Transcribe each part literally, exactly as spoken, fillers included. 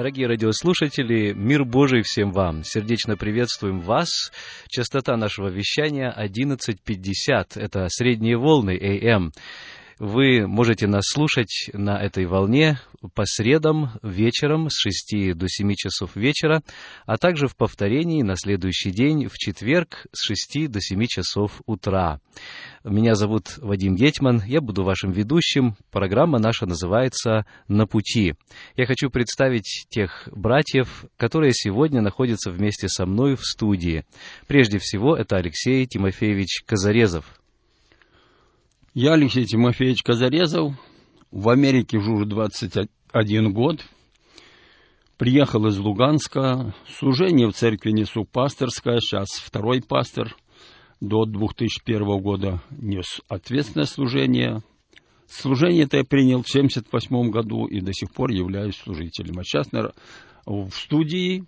Дорогие радиослушатели, мир Божий всем вам! Сердечно приветствуем вас. Частота нашего вещания одиннадцать пятьдесят. Это средние волны эй эм. Вы можете нас слушать на этой волне по средам вечером с шести до семи часов вечера, а также в повторении на следующий день в четверг с шести до семи часов утра. Меня зовут Вадим Гетман, я буду вашим ведущим. Программа наша называется «На пути». Я хочу представить тех братьев, которые сегодня находятся вместе со мной в студии. Прежде всего, это Алексей Тимофеевич Казарезов. Я Алексей Тимофеевич Казарезов, в Америке живу двадцать один год, приехал из Луганска, служение в церкви несу пасторское, сейчас второй пастор, до две тысячи первого года нес ответственное служение. Служение это я принял в семьдесят восьмом году и до сих пор являюсь служителем. А сейчас в студии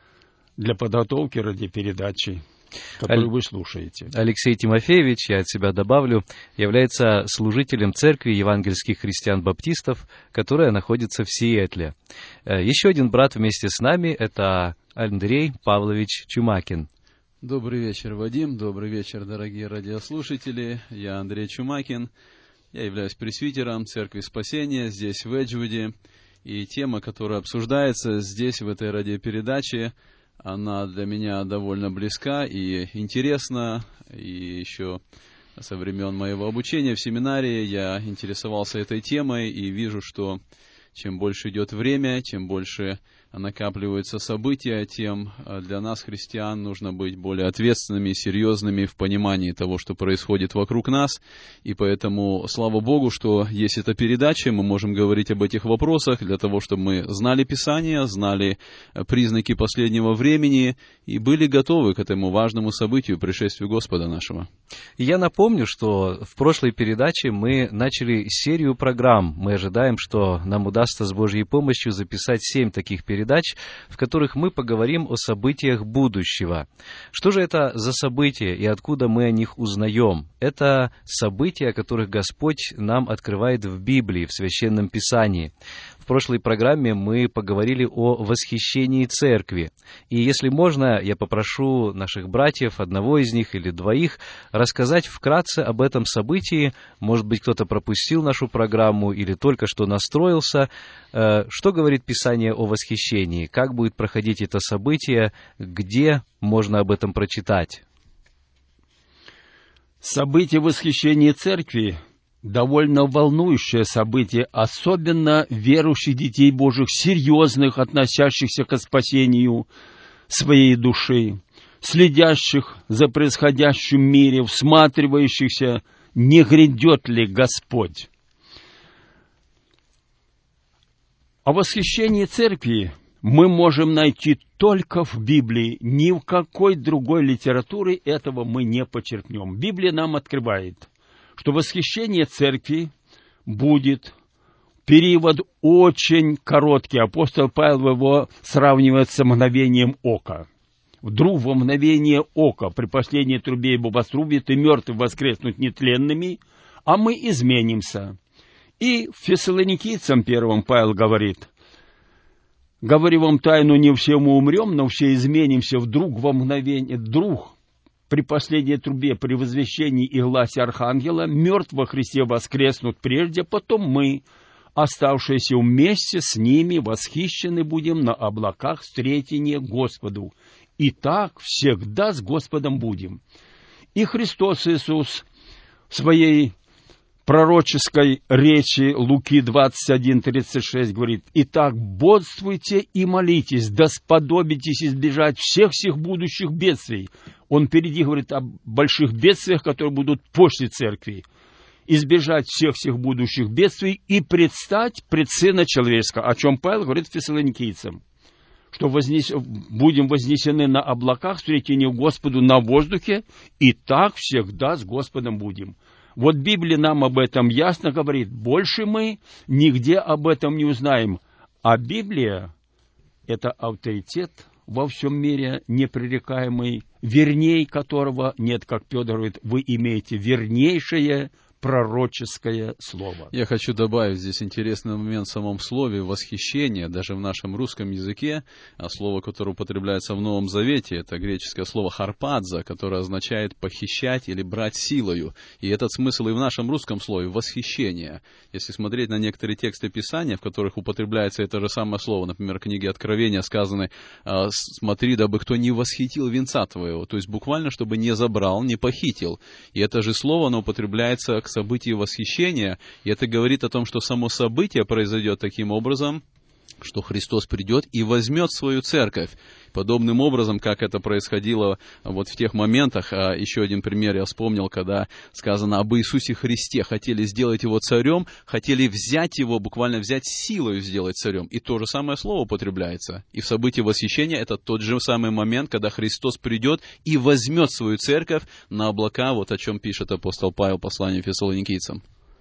для подготовки радиопередачи, которую вы слушаете. Алексей Тимофеевич, я от себя добавлю, является служителем церкви евангельских христиан-баптистов, которая находится в Сиэтле. Еще один брат вместе с нами — это Андрей Павлович Чумакин. Добрый вечер, Вадим, добрый вечер, дорогие радиослушатели. Я Андрей Чумакин, я являюсь пресвитером Церкви Спасения здесь, в Эджвуде. И тема, которая обсуждается здесь, в этой радиопередаче, она для меня довольно близка и интересна, и еще со времен моего обучения в семинарии я интересовался этой темой и вижу, что чем больше идет время, чем больше накапливаются события, тем для нас, христиан, нужно быть более ответственными и серьезными в понимании того, что происходит вокруг нас. И поэтому, слава Богу, что есть эта передача, мы можем говорить об этих вопросах для того, чтобы мы знали Писание, знали признаки последнего времени и были готовы к этому важному событию, пришествию Господа нашего. Я напомню, что в прошлой передаче мы начали серию программ. Мы ожидаем, что нам удастся с Божьей помощью записать семь таких передач, в которых мы поговорим о событиях будущего. Что же это за события и откуда мы о них узнаем? Это события, о которых Господь нам открывает в Библии, в Священном Писании. В прошлой программе мы поговорили о восхищении церкви. И если можно, я попрошу наших братьев, одного из них или двоих, рассказать вкратце об этом событии. Может быть, кто-то пропустил нашу программу или только что настроился. Что говорит Писание о восхищении? Как будет проходить это событие? Где можно об этом прочитать? Событие восхищения церкви довольно волнующее событие, особенно верующих детей Божьих, серьезных, относящихся к спасению своей души, следящих за происходящим в мире, всматривающихся, не грядет ли Господь. О восхищении церкви мы можем найти только в Библии. Ни в какой другой литературе этого мы не почерпнем. Библия нам открывает, что восхищение церкви будет период очень короткий. Апостол Павел его сравнивает с мгновением ока. Вдруг во мгновение ока при последней трубе и бубаструбе ты мертвый воскреснуть нетленными, а мы изменимся. И в Фессалоникийцам первом Павел говорит: «Говорю вам тайну, не все мы умрем, но все изменимся вдруг во мгновение, вдруг». При последней трубе, при возвещении и гласе архангела, мертвые во Христе воскреснут прежде, потом мы, оставшиеся вместе с ними, восхищены будем на облаках встретения Господу. И так всегда с Господом будем. И Христос Иисус в своей пророческой речи Луки двадцать один тридцать шесть говорит: «Итак, бодствуйте и молитесь, да сподобитесь избежать всех всех будущих бедствий». Он впереди говорит о больших бедствиях, которые будут после церкви. «Избежать всех всех будущих бедствий и предстать пред Сына Человеческого». О чем Павел говорит фессалоникийцам. Что вознес... будем вознесены на облаках, встретению Господу на воздухе, и так всегда с Господом будем. Вот Библия нам об этом ясно говорит. Больше мы нигде об этом не узнаем. А Библия — это авторитет во всем мире, непререкаемый, верней которого нет, как Петр говорит, вы имеете вернейшее пророческое слово. Я хочу добавить здесь интересный момент в самом слове «восхищение». Даже в нашем русском языке, а слово, которое употребляется в Новом Завете, это греческое слово «харпадза», которое означает «похищать» или «брать силою». И этот смысл и в нашем русском слове «восхищение». Если смотреть на некоторые тексты Писания, в которых употребляется это же самое слово, например, в книге Откровения сказано «смотри, дабы кто не восхитил венца твоего», то есть буквально, чтобы не забрал, не похитил. И это же слово, оно употребляется к событию восхищения, и это говорит о том, что само событие произойдет таким образом, что Христос придет и возьмет свою церковь. Подобным образом, как это происходило вот в тех моментах, а еще один пример я вспомнил, когда сказано об Иисусе Христе, хотели сделать его царем, хотели взять его, буквально взять силой сделать царем, и то же самое слово употребляется. И в событии восхищения это тот же самый момент, когда Христос придет и возьмет свою церковь на облака, вот о чем пишет апостол Павел в послании Фессалоникийцам.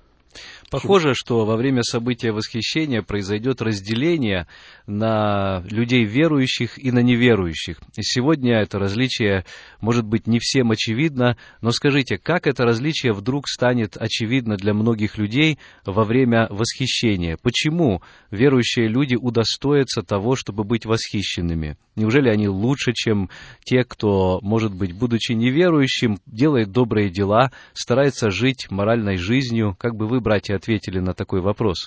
Похоже, что во время события восхищения произойдет разделение на людей верующих и на неверующих. И сегодня это различие может быть не всем очевидно, но скажите, как это различие вдруг станет очевидно для многих людей во время восхищения? Почему верующие люди удостоятся того, чтобы быть восхищенными? Неужели они лучше, чем те, кто, может быть, будучи неверующим, делает добрые дела, старается жить моральной жизнью? Как бы вы, братья, ответили на такой вопрос?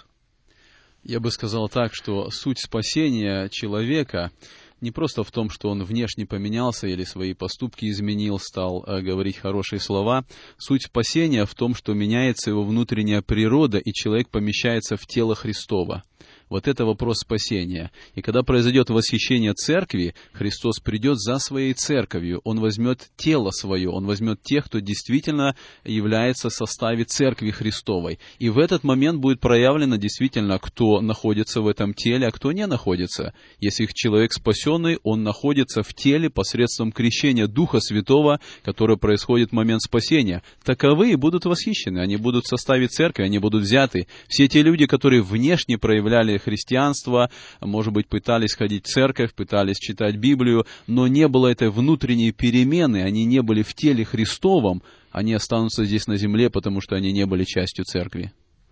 Я бы сказал так, что суть спасения человека не просто в том, что он внешне поменялся или свои поступки изменил, стал э, говорить хорошие слова. Суть спасения в том, что меняется его внутренняя природа, и человек помещается в тело Христова. Вот это вопрос спасения. И когда произойдет восхищение церкви, Христос придет за своей церковью. Он возьмет тело свое, Он возьмет тех, кто действительно является в составе церкви Христовой. И в этот момент будет проявлено действительно, кто находится в этом теле, а кто не находится. Если человек спасенный, он находится в теле посредством крещения Духа Святого, которое происходит в момент спасения. Таковые будут восхищены, они будут в составе церкви, они будут взяты. Все те люди, которые внешне проявляли христианство, может быть, пытались ходить в церковь, пытались читать Библию, но не было этой внутренней перемены, они не были в теле Христовом, они останутся здесь на земле, потому что они не были частью церкви.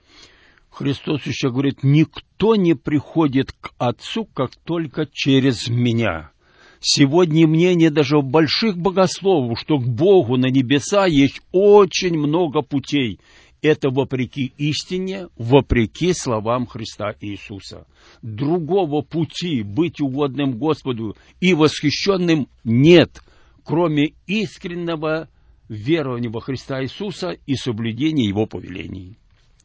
Христос еще говорит, никто не приходит к Отцу, как только через меня. Сегодня мнение даже больших богословов, что к Богу на небеса есть очень много путей. Это вопреки истине, вопреки словам Христа Иисуса. Другого пути быть угодным Господу и восхищенным нет, кроме искреннего верования во Христа Иисуса и соблюдения Его повелений.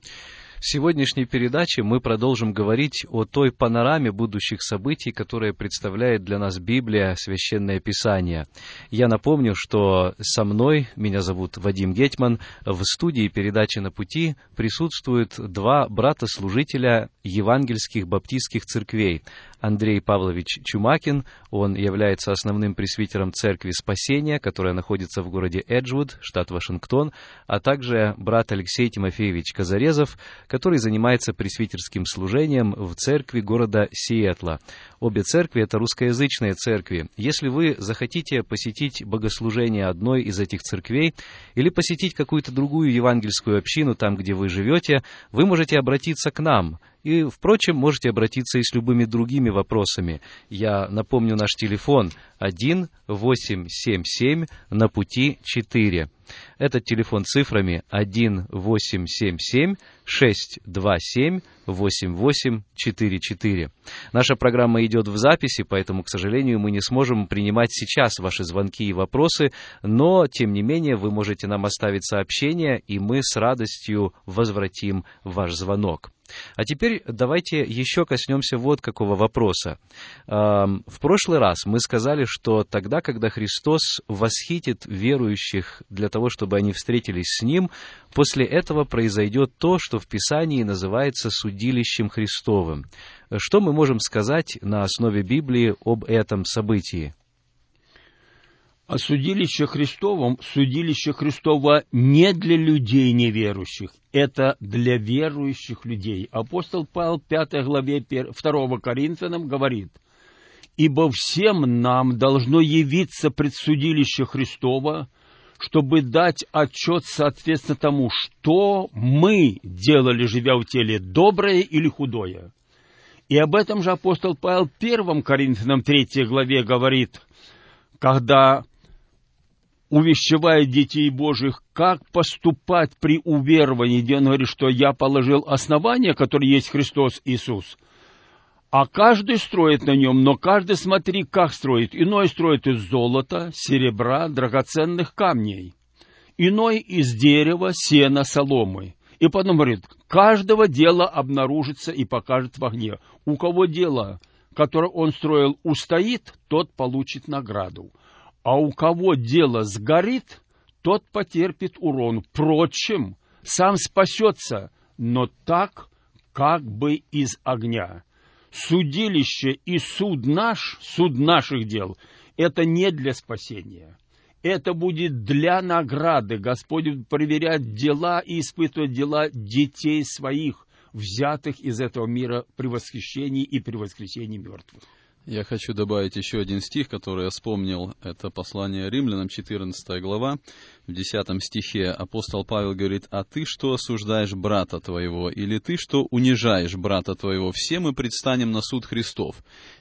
В сегодняшней передаче мы продолжим говорить о той панораме будущих событий, которые представляет для нас Библия, Священное Писание. Я напомню, что со мной, меня зовут Вадим Гетман, в студии передачи «На пути» присутствуют два брата-служителя евангельских баптистских церквей. Андрей Павлович Чумакин, он является основным пресвитером Церкви Спасения, которая находится в городе Эджвуд, штат Вашингтон, а также брат Алексей Тимофеевич Казарезов, который занимается пресвитерским служением в церкви города Сиэтла. Обе церкви — это русскоязычные церкви. Если вы захотите посетить богослужение одной из этих церквей или посетить какую-то другую евангельскую общину там, где вы живете, вы можете обратиться к нам. И, впрочем, можете обратиться и с любыми другими вопросами. Я напомню наш телефон один восемь семь семь на пути четыре. Этот телефон цифрами один восемь семь семь шесть два семь восемь восемь четыре четыре. Наша программа идет в записи, поэтому, к сожалению, мы не сможем принимать сейчас ваши звонки и вопросы, но, тем не менее, вы можете нам оставить сообщение, и мы с радостью возвратим ваш звонок. А теперь давайте еще коснемся вот какого вопроса. В прошлый раз мы сказали, что тогда, когда Христос восхитит верующих для того, чтобы они встретились с Ним, после этого произойдет то, что в Писании называется судилищем Христовым. Что мы можем сказать на основе Библии об этом событии? О судилище Христовом, судилище Христово не для людей неверующих, это для верующих людей. Апостол Павел в пятой главе второго Коринфянам говорит, «Ибо всем нам должно явиться пред судилище Христово, чтобы дать отчет соответственно тому, что мы делали, живя в теле, доброе или худое. И об этом же апостол Павел в первом Коринфянам третьей главе говорит, когда увещевает детей Божьих, как поступать при уверовании, где он говорит, что я положил основание, которое есть Христос Иисус, а каждый строит на нем, но каждый смотри, как строит. Иной строит из золота, серебра, драгоценных камней, иной из дерева, сена, соломы. И потом говорит, каждого дела обнаружится и покажет в огне. У кого дело, которое он строил, устоит, тот получит награду. А у кого дело сгорит, тот потерпит урон. Впрочем, сам спасется, но так, как бы из огня. Судилище и суд наш, суд наших дел, это не для спасения. Это будет для награды. Господь будет проверять дела и испытывать дела детей своих, взятых из этого мира при восхищении и при воскресении мертвых. Я хочу добавить еще один стих, который я вспомнил. Это послание Римлянам, четырнадцатая глава. В десятом стихе апостол Павел говорит: «А ты что осуждаешь брата твоего? Или ты что унижаешь брата твоего? Все мы предстанем на суд Христов».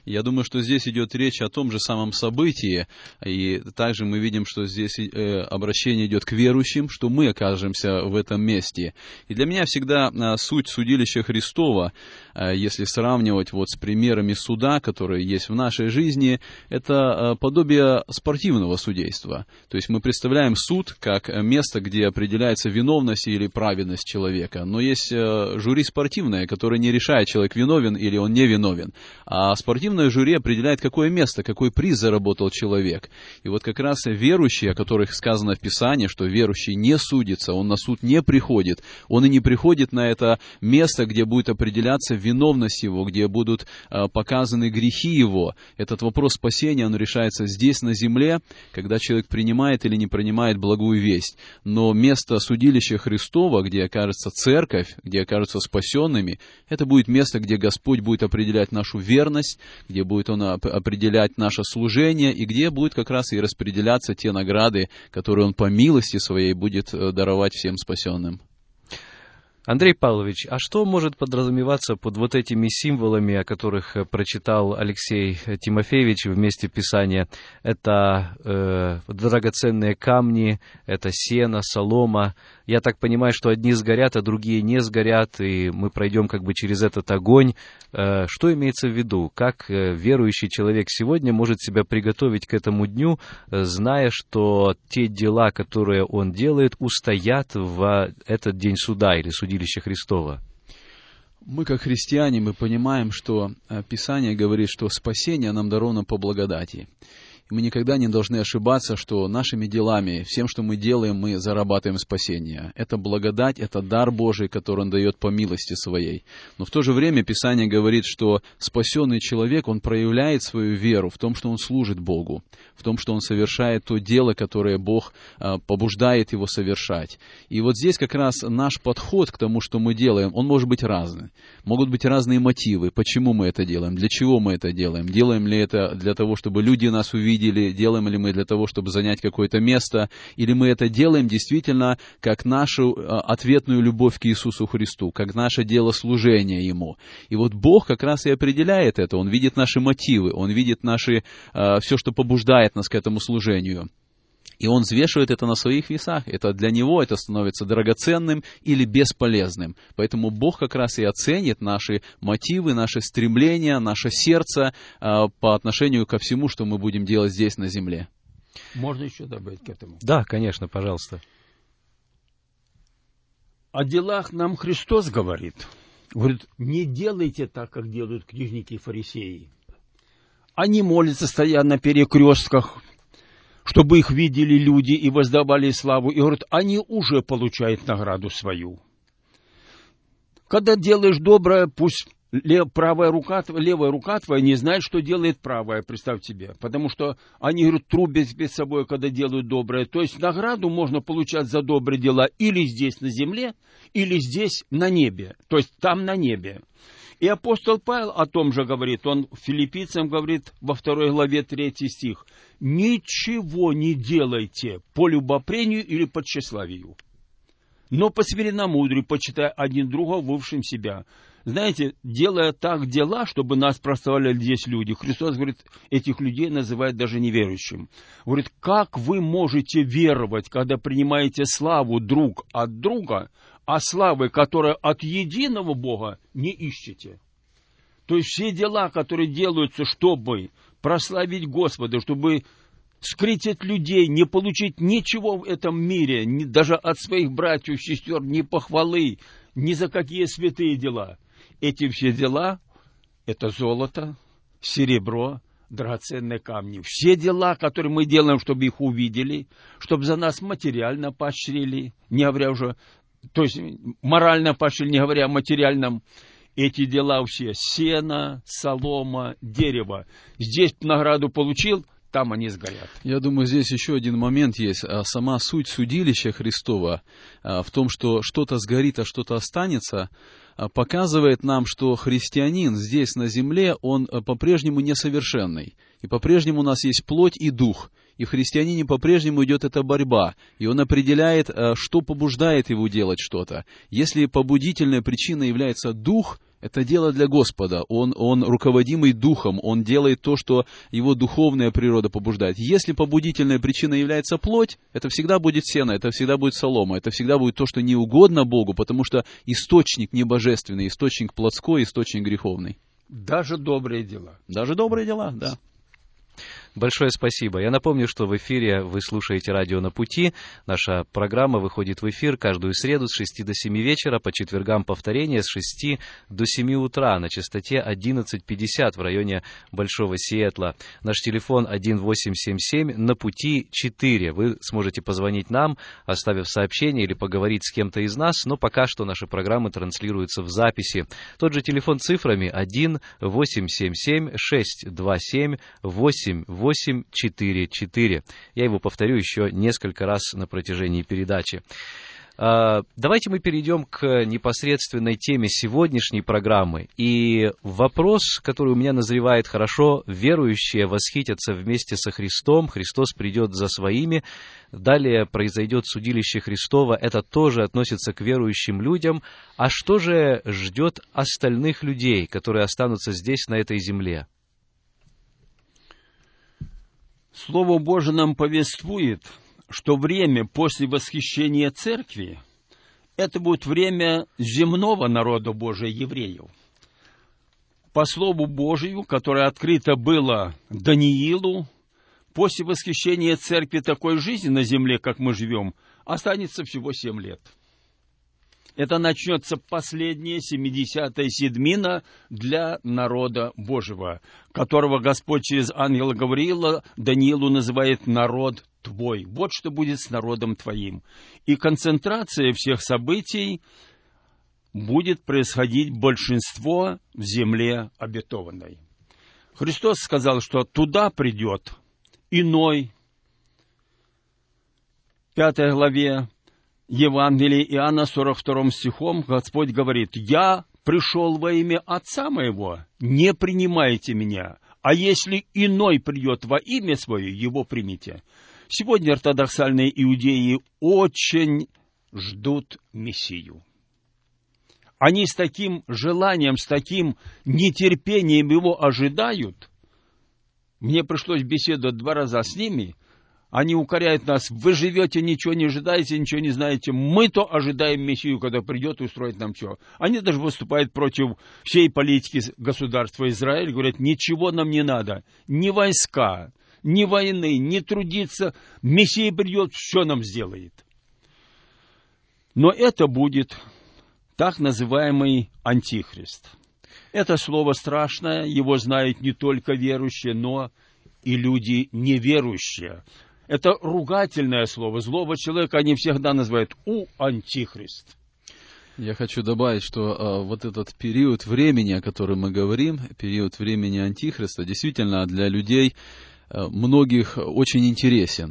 Я думаю, что здесь идет речь о том же самом событии. И также мы видим, что здесь э, обращение идет к верующим, что мы окажемся в этом месте. И для меня всегда э, суть судилища Христова, э, если сравнивать вот с примерами суда, которые есть в нашей жизни, это подобие спортивного судейства. То есть мы представляем суд как место, где определяется виновность или праведность человека. Но есть жюри спортивное, которое не решает, человек виновен или он не виновен. А спортивное жюри определяет, какое место, какой приз заработал человек. И вот как раз верующие, о которых сказано в Писании, что верующий не судится, он на суд не приходит, он и не приходит на это место, где будет определяться виновность его, где будут показаны грехи его. Этот вопрос спасения, он решается здесь, на земле, когда человек принимает или не принимает благую весть. Но место судилища Христова, где окажется церковь, где окажутся спасенными, это будет место, где Господь будет определять нашу верность, где будет Он определять наше служение, и где будет как раз и распределяться те награды, которые Он по милости Своей будет даровать всем спасенным. Андрей Павлович, а что может подразумеваться под вот этими символами, о которых прочитал Алексей Тимофеевич в месте Писания? Это э, драгоценные камни, это сено, солома. Я так понимаю, что одни сгорят, а другие не сгорят, и мы пройдем как бы через этот огонь. Э, что имеется в виду? Как э, верующий человек сегодня может себя приготовить к этому дню, э, зная, что те дела, которые он делает, устоят в этот день суда или судилища Христова? Мы, как христиане, мы понимаем, что Писание говорит, что спасение нам даровано по благодати. И мы никогда не должны ошибаться, что нашими делами, всем, что мы делаем, мы зарабатываем спасение. Это благодать, это дар Божий, который Он дает по милости Своей. Но в то же время Писание говорит, что спасенный человек, он проявляет свою веру в том, что он служит Богу, в том, что он совершает то дело, которое Бог побуждает его совершать. И вот здесь как раз наш подход к тому, что мы делаем, он может быть разный. Могут быть разные мотивы, почему мы это делаем, для чего мы это делаем. Делаем ли это для того, чтобы люди нас увидели, или делаем ли мы для того, чтобы занять какое-то место, или мы это делаем действительно как нашу ответную любовь к Иисусу Христу, как наше дело служения Ему. И вот Бог как раз и определяет это, Он видит наши мотивы, Он видит наши, все, что побуждает нас к этому служению. И Он взвешивает это на своих весах. Это для Него это становится драгоценным или бесполезным. Поэтому Бог как раз и оценит наши мотивы, наши стремления, наше сердце э, по отношению ко всему, что мы будем делать здесь на земле. Можно еще добавить к этому? Да, конечно, пожалуйста. О делах нам Христос говорит. Говорит, не делайте так, как делают книжники и фарисеи. Они молятся, стоя на перекрестках, чтобы их видели люди и воздавали славу. И говорят, они уже получают награду свою. Когда делаешь доброе, пусть лев, правая рука, левая рука твоя не знает, что делает правая, представь себе. Потому что они, говорят, трубят перед собой, когда делают доброе. То есть награду можно получать за добрые дела или здесь на земле, или здесь на небе. То есть там на небе. И апостол Павел о том же говорит, он филиппийцам говорит во второй главе третий стих, «Ничего не делайте по любопрению или по тщеславию, но по смиренномудрию, почитая один друга вывшим себя». Знаете, делая так дела, чтобы нас прославляли здесь люди, Христос, говорит, этих людей называет даже неверующим. Говорит, как вы можете веровать, когда принимаете славу друг от друга, а славы, которая от единого Бога, не ищете? То есть все дела, которые делаются, чтобы прославить Господа, чтобы скрыть от людей, не получить ничего в этом мире, ни, даже от своих братьев, сестер, ни похвалы, ни за какие святые дела. Эти все дела – это золото, серебро, драгоценные камни. Все дела, которые мы делаем, чтобы их увидели, чтобы за нас материально поощрили, не говоря уже, то есть морально поощрили, не говоря о материальном, эти дела все – сено, солома, дерево. Здесь награду получил, там они сгорят. Я думаю, здесь еще один момент есть. Сама суть судилища Христова в том, что что-то сгорит, а что-то останется, показывает нам, что христианин здесь на земле, он по-прежнему несовершенный. И по-прежнему у нас есть плоть и дух. И в христианине по-прежнему идет эта борьба. И он определяет, что побуждает его делать что-то. Если побудительной причиной является дух, это дело для Господа. Он, он руководимый духом, он делает то, что его духовная природа побуждает. Если побудительной причиной является плоть, это всегда будет сено, это всегда будет солома, это всегда будет то, что не угодно Богу, потому что источник не божественный, источник плотской, источник греховный. Даже добрые дела. Даже добрые дела, да. Большое спасибо. Я напомню, что в эфире вы слушаете «Радио на пути». Наша программа выходит в эфир каждую среду с шести до семи вечера, по четвергам повторение с шести до семи утра на частоте одиннадцать пятьдесят в районе Большого Сиэтла. Наш телефон один восемь семь семь на пути четыре. Вы сможете позвонить нам, оставив сообщение или поговорить с кем-то из нас, но пока что наши программы транслируются в записи. Тот же телефон цифрами один восемь семь семь шесть два семь восемь восемь четыре четыре. Я его повторю еще несколько раз на протяжении передачи. Давайте мы перейдем к непосредственной теме сегодняшней программы. И вопрос, который у меня назревает: хорошо, верующие восхитятся вместе со Христом, Христос придет за своими, далее произойдет судилище Христово, это тоже относится к верующим людям. А что же ждет остальных людей, которые останутся здесь, на этой земле? Слово Божие нам повествует, что время после восхищения церкви – это будет время земного народа Божия, евреев. По Слову Божию, которое открыто было Даниилу, после восхищения церкви такой жизни на земле, как мы живем, останется всего семь лет. Это начнется последняя семидесятая седмина для народа Божьего, которого Господь через ангела Гавриила Даниилу называет «народ твой». Вот что будет с народом твоим. И концентрация всех событий будет происходить большинство в земле обетованной. Христос сказал, что туда придет иной, в пятой главе Евангелие Иоанна, сорок втором стихом, Господь говорит: «Я пришел во имя Отца моего, не принимайте меня, а если иной придет во имя свое, его примите». Сегодня ортодоксальные иудеи очень ждут Мессию. Они с таким желанием, с таким нетерпением его ожидают. Мне пришлось беседовать два раза с ними. Они укоряют нас: вы живете, ничего не ожидаете, ничего не знаете. Мы-то ожидаем Мессию, когда придет и устроит нам все. Они даже выступают против всей политики государства Израиль. Говорят: ничего нам не надо. Ни войска, ни войны, ни трудиться. Мессия придет, все нам сделает. Но это будет так называемый Антихрист. Это слово страшное. Его знают не только верующие, но и люди неверующие. Это ругательное слово. Злого человека они всегда называют «у антихрист». Я хочу добавить, что а, вот этот период времени, о котором мы говорим, период времени Антихриста, действительно для людей а, многих очень интересен.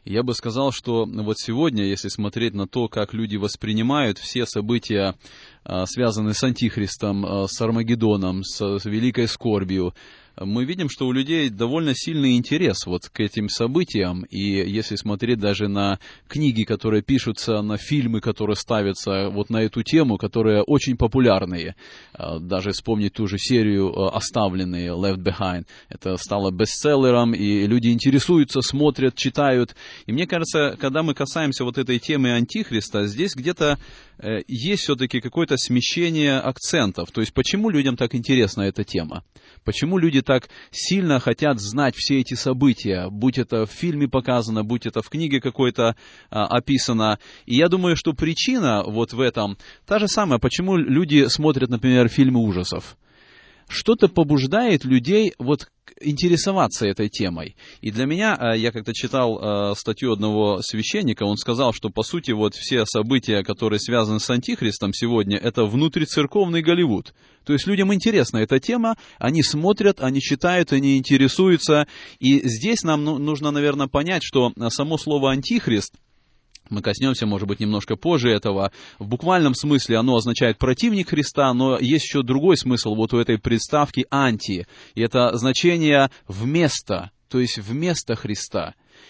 Я бы сказал, что вот сегодня, если смотреть на то, как люди воспринимают все события, связанные с Антихристом, с Армагеддоном, с великой скорбью, мы видим, что у людей довольно сильный интерес вот к этим событиям, и если смотреть даже на книги, которые пишутся, на фильмы, которые ставятся вот на эту тему, которые очень популярные, даже вспомнить ту же серию «Оставленные», «Left Behind», это стало бестселлером, и люди интересуются, смотрят, читают, и мне кажется, когда мы касаемся вот этой темы Антихриста, здесь где-то есть все-таки какое-то смещение акцентов, то есть почему людям так интересна эта тема? Почему люди так сильно хотят знать все эти события, будь это в фильме показано, будь это в книге какой-то а, описано. И я думаю, что причина вот в этом та же самая, почему люди смотрят, например, фильмы ужасов. Что-то побуждает людей вот интересоваться этой темой. И для меня, я как-то читал статью одного священника, он сказал, что по сути вот все события, которые связаны с Антихристом сегодня, это внутрицерковный Голливуд. То есть людям интересна эта тема, они смотрят, они читают, они интересуются. И здесь нам нужно, наверное, понять, что само слово «антихрист», мы коснемся, может быть, немножко позже этого. В буквальном смысле оно означает противник Христа, но есть еще другой смысл вот у этой приставки «анти». И это значение «вместо», то есть «вместо Христа».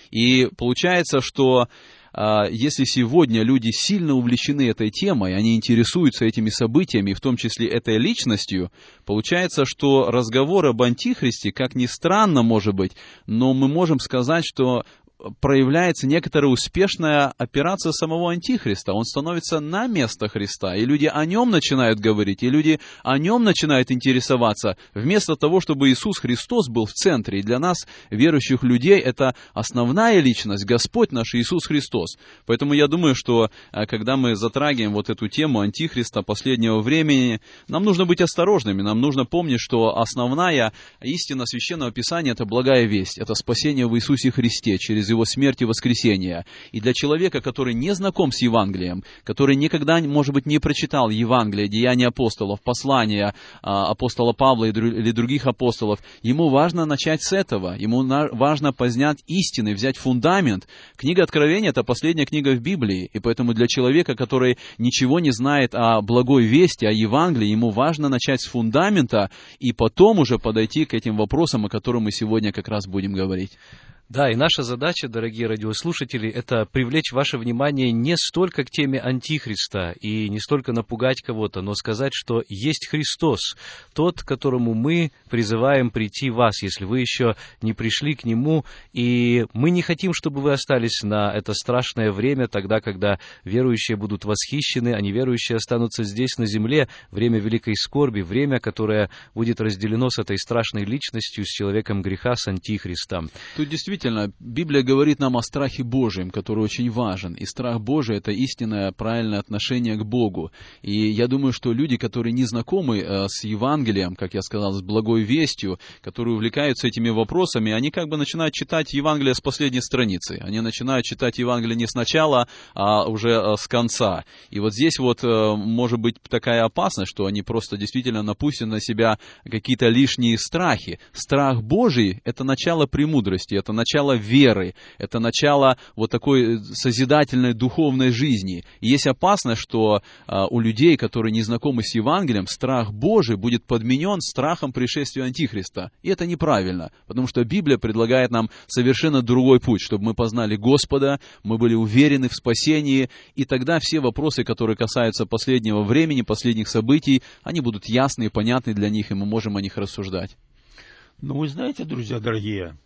И получается, что а, если сегодня люди сильно увлечены этой темой, они интересуются этими событиями, в том числе этой личностью, получается, что разговор об Антихристе, как ни странно, может быть, но мы можем сказать, что проявляется некоторая успешная операция самого Антихриста. Он становится на место Христа, и люди о нем начинают говорить, и люди о нем начинают интересоваться, вместо того, чтобы Иисус Христос был в центре. И для нас, верующих людей, это основная личность, Господь наш Иисус Христос. Поэтому я думаю, что когда мы затрагиваем вот эту тему Антихриста последнего времени, нам нужно быть осторожными, нам нужно помнить, что основная истина Священного Писания — это благая весть, это спасение в Иисусе Христе через Его смерть и воскресение. И для человека, который не знаком с Евангелием, который никогда, может быть, не прочитал Евангелие, Деяния апостолов, послания а, апостола Павла или других апостолов, ему важно начать с этого. Ему на, важно познать истины, взять фундамент. Книга Откровения — это последняя книга в Библии, и поэтому для человека, который ничего не знает о благой вести, о Евангелии, ему важно начать с фундамента и потом уже подойти к этим вопросам, о которых мы сегодня как раз будем говорить. Да, и наша задача, дорогие радиослушатели, это привлечь ваше внимание не столько к теме Антихриста и не столько напугать кого-то, но сказать, что есть Христос, тот, к которому мы призываем прийти вас, если вы еще не пришли к Нему. И мы не хотим, чтобы вы остались на это страшное время, тогда, когда верующие будут восхищены, а неверующие останутся здесь, на земле, время великой скорби, время, которое будет разделено с этой страшной личностью, с человеком греха, с Антихристом. Тут действительно Действительно, Библия говорит нам о страхе Божьем, который очень важен. И страх Божий — это истинное, правильное отношение к Богу. И я думаю, что люди, которые не знакомы э, с Евангелием, как я сказал, с благой вестью, которые увлекаются этими вопросами, они как бы начинают читать Евангелие с последней страницы. Они начинают читать Евангелие не сначала, а уже э, с конца. И вот здесь вот э, может быть такая опасность, что они просто действительно напустят на себя какие-то лишние страхи. Страх Божий — это начало премудрости, это начало веры, это начало вот такой созидательной духовной жизни. И есть опасность, что а, у людей, которые не знакомы с Евангелием, страх Божий будет подменен страхом пришествия Антихриста. И это неправильно, потому что Библия предлагает нам совершенно другой путь, чтобы мы познали Господа, мы были уверены в спасении, и тогда все вопросы, которые касаются последнего времени, последних событий, они будут ясны и понятны для них, и мы можем о них рассуждать. Ну, вы знаете, друзья дорогие,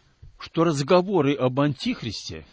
что разговоры об Антихристе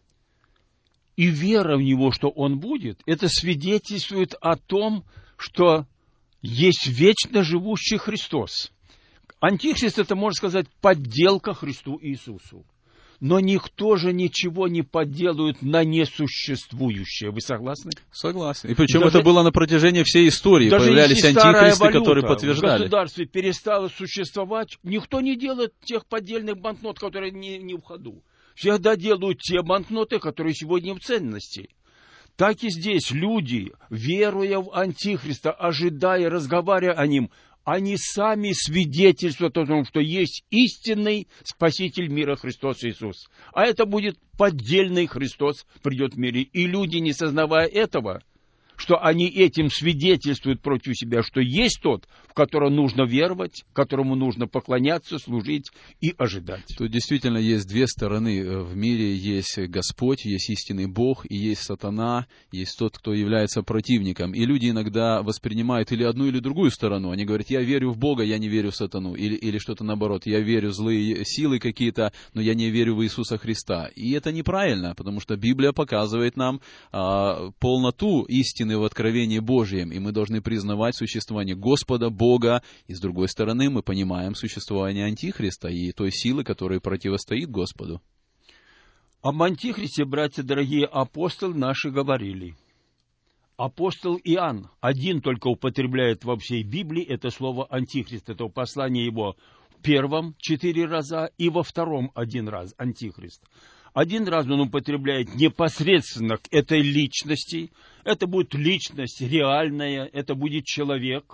и вера в него, что он будет, это свидетельствует о том, что есть вечно живущий Христос. Антихрист — это, можно сказать, подделка Христу Иисусу. Но никто же ничего не подделывает на несуществующее. Вы согласны? Согласен. И причем даже, это было на протяжении всей истории. Появлялись антихристы, которые подтверждали. В государстве перестало существовать. Никто не делает тех поддельных банкнот, которые не, не в ходу. Всегда делают те банкноты, которые сегодня в ценности. Так и здесь люди, веруя в Антихриста, ожидая, разговаривая о ним, они сами свидетельствуют о том, что есть истинный Спаситель мира Христос Иисус. А это будет поддельный Христос придет в мире. И люди, не сознавая этого, что они этим свидетельствуют против себя, что есть тот, в которого нужно веровать, которому нужно поклоняться, служить и ожидать. Тут действительно есть две стороны. В мире есть Господь, есть истинный Бог, и есть сатана, есть тот, кто является противником. И люди иногда воспринимают или одну, или другую сторону. Они говорят, я верю в Бога, я не верю в сатану. Или, или что-то наоборот, я верю в злые силы какие-то, но я не верю в Иисуса Христа. И это неправильно, потому что Библия показывает нам а, полноту истины в откровении Божьем, и мы должны признавать существование Господа, Бога, и с другой стороны мы понимаем существование Антихриста и той силы, которая противостоит Господу. Об Антихристе, братья дорогие, апостолы наши говорили. Апостол Иоанн один только употребляет во всей Библии это слово Антихрист. Это послание его в первом четыре раза и во втором один раз Антихрист. Один раз он употребляет непосредственно к этой личности. Это будет личность реальная, это будет человек.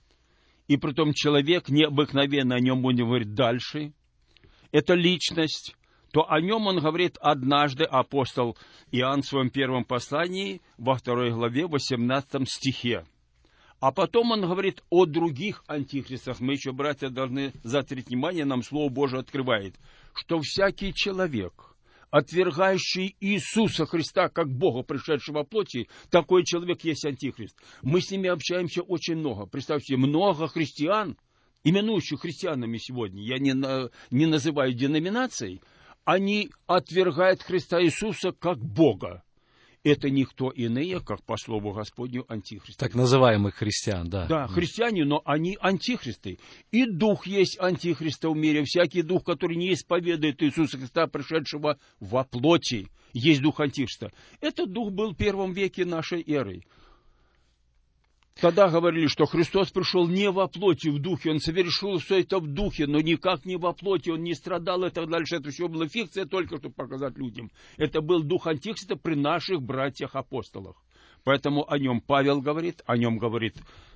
И притом человек необыкновенно, о нем будем говорить дальше. Это личность. То о нем он говорит однажды, апостол Иоанн в своем первом послании, во второй главе, восемнадцатом стихе. А потом он говорит о других антихристах. Мы еще, братья, должны заострить внимание, нам Слово Божие открывает, что всякий человек, отвергающий Иисуса Христа как Бога, пришедшего во плоти, такой человек есть антихрист. Мы с ними общаемся очень много. Представьте, много христиан, именующих христианами сегодня, я не, не называю деноминацией, они отвергают Христа Иисуса как Бога. Это никто иные, как по слову Господню, антихристы. Так называемых христиан, да. Да, христиане, но они антихристы. И дух есть антихриста в мире. Всякий дух, который не исповедует Иисуса Христа, пришедшего во плоти, есть дух антихриста. Этот дух был в первом веке нашей эры. Тогда говорили, что Христос пришел не во плоти, в духе. Он совершил все это в духе, но никак не во плоти. Он не страдал и так дальше. Это все была фикция, только чтобы показать людям. Это был дух антихриста при наших братьях-апостолах. Поэтому о нем Павел говорит, о нем говорит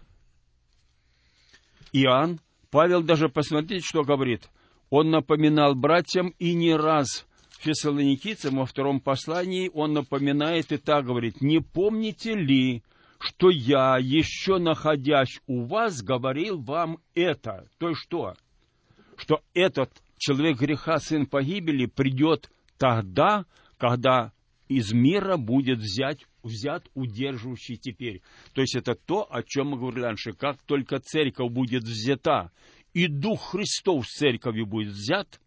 Иоанн. Павел даже, посмотрите, что говорит. Он напоминал братьям и не раз фессалоникийцам во втором послании он напоминает и так говорит. «Не помните ли, что я, еще находясь у вас, говорил вам это». То есть что? Что этот человек греха, сын погибели, придет тогда, когда из мира будет взять, взят удерживающий теперь. То есть это то, о чем мы говорили раньше. Как только церковь будет взята, и Дух Христов с церковью будет взят,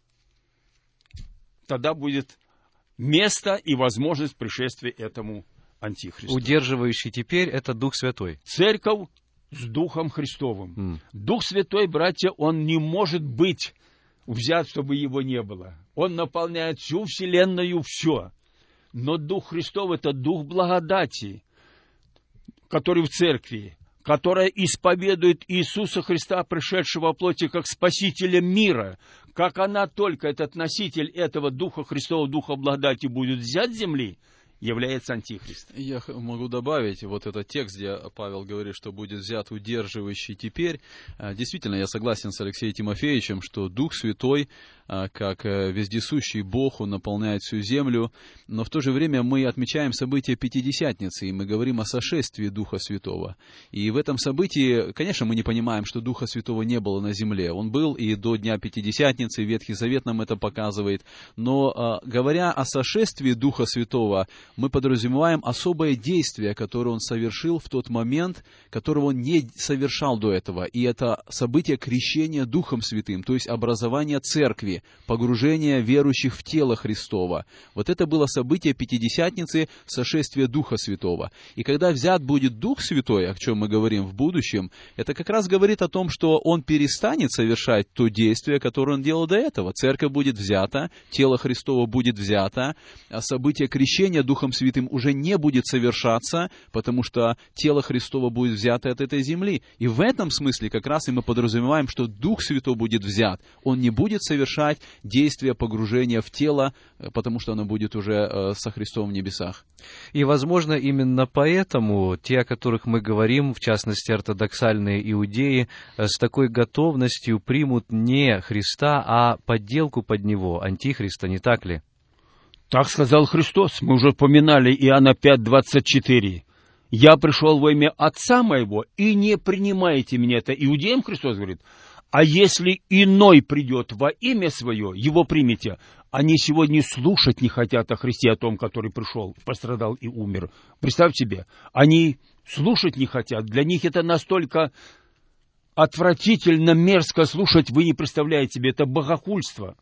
тогда будет место и возможность пришествия этому Антихристу. Удерживающий теперь это Дух Святой. Церковь с Духом Христовым. Mm. Дух Святой, братья, он не может быть взят, чтобы его не было. Он наполняет всю вселенную, все. Но Дух Христов — это Дух благодати, который в церкви, которая исповедует Иисуса Христа, пришедшего во плоти, как Спасителя мира. Как она только, этот носитель этого Духа Христова, Духа благодати, будет взят с земли, является антихрист. Я могу добавить, вот этот текст, где Павел говорит, что будет взят удерживающий теперь. Действительно, я согласен с Алексеем Тимофеевичем, что Дух Святой, как вездесущий Бог, Он наполняет всю землю, но в то же время мы отмечаем событие Пятидесятницы, и мы говорим о сошествии Духа Святого. И в этом событии, конечно, мы не понимаем, что Духа Святого не было на земле. Он был и до Дня Пятидесятницы, Ветхий Завет нам это показывает. Но говоря о сошествии Духа Святого, мы подразумеваем особое действие, которое Он совершил в тот момент, которого Он не совершал до этого. И это событие крещения Духом Святым, то есть образование церкви, погружение верующих в тело Христово. Вот это было событие Пятидесятницы, сошествие Духа Святого. И когда взят будет Дух Святой, о чем мы говорим в будущем, это как раз говорит о том, что Он перестанет совершать то действие, которое Он делал до этого. Церковь будет взята, тело Христово будет взято, а событие крещения Духа Духом Святым уже не будет совершаться, потому что тело Христово будет взято от этой земли. И в этом смысле как раз и мы подразумеваем, что Дух Святой будет взят. Он не будет совершать действия погружения в тело, потому что оно будет уже со Христом в небесах. И, возможно, именно поэтому те, о которых мы говорим, в частности, ортодоксальные иудеи, с такой готовностью примут не Христа, а подделку под Него, Антихриста, не так ли? Так сказал Христос. Мы уже упоминали Иоанна пять двадцать четыре. «Я пришел во имя Отца Моего, и не принимаете меня». Это иудеям Христос говорит. «А если иной придет во имя Свое, его примите». Они сегодня слушать не хотят о Христе, о том, который пришел, пострадал и умер. Представь себе, они слушать не хотят. Для них это настолько отвратительно, мерзко слушать, вы не представляете себе, это богохульство.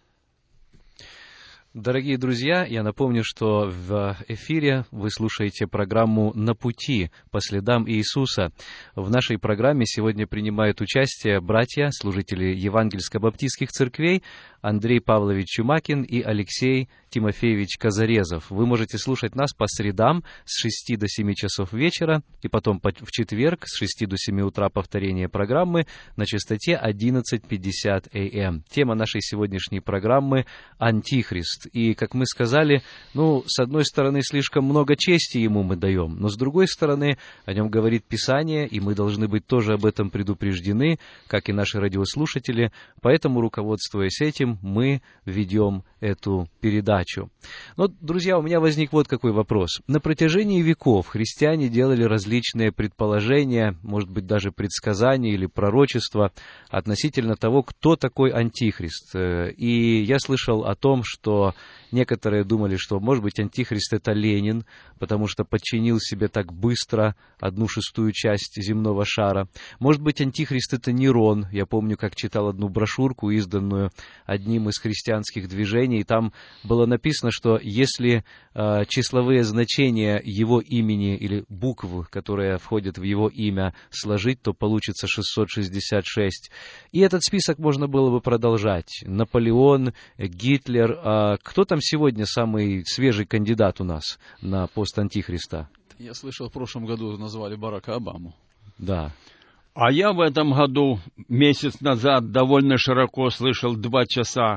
Дорогие друзья, я напомню, что в эфире вы слушаете программу «На пути» по следам Иисуса. В нашей программе сегодня принимают участие братья, служители евангельско-баптистских церквей Андрей Павлович Чумакин и Алексей Тимофеевич Казарезов. Вы можете слушать нас по средам с шести до семи часов вечера, и потом в четверг с шести до семи утра повторение программы на частоте одиннадцать пятьдесят эй эм. Тема нашей сегодняшней программы — Антихрист. И, как мы сказали, ну, с одной стороны, слишком много чести ему мы даем, но с другой стороны, о нем говорит Писание, и мы должны быть тоже об этом предупреждены, как и наши радиослушатели. Поэтому, руководствуясь этим, мы ведем эту передачу. Но, друзья, у меня возник вот какой вопрос. На протяжении веков христиане делали различные предположения, может быть, даже предсказания или пророчества относительно того, кто такой Антихрист. И я слышал о том, что некоторые думали, что, может быть, Антихрист — это Ленин, потому что подчинил себе так быстро одну шестую часть земного шара. Может быть, Антихрист — это Нерон. Я помню, как читал одну брошюрку, изданную одним из христианских движений, и там было написано, что если э, числовые значения его имени или букв, которые входят в его имя, сложить, то получится шестьсот шестьдесят шесть. И этот список можно было бы продолжать. Наполеон, Гитлер. Э, кто там сегодня самый свежий кандидат у нас на пост Антихриста? Я слышал, в прошлом году назвали Барака Обаму. Да. А я в этом году, месяц назад, довольно широко слышал два часа